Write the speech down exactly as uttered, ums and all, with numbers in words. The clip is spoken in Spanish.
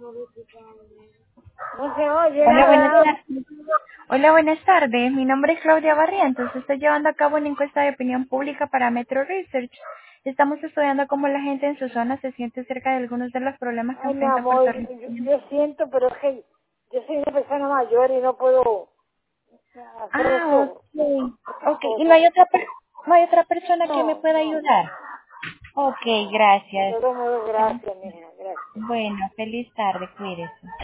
No se oye Hola, buenas nada. tardes. Hola, buenas tardes. Mi nombre es Claudia Barrientos. Estoy llevando a cabo una encuesta de opinión pública para Metro Research. Estamos estudiando cómo la gente en su zona se siente cerca de algunos de los problemas que Ay, mi enfrenta amor, Puerto yo, Rico. yo- yo siento, pero es que yo soy una persona mayor y no puedo hacer Ah, eso, ok. esas Ok, ¿y no cosas. hay otra, per- no hay otra persona que me No, pueda no, ayudar? no. Ok, De gracias. todos modos, Feliz- gracias, mija, gracias. Bueno, feliz tarde, cuídese.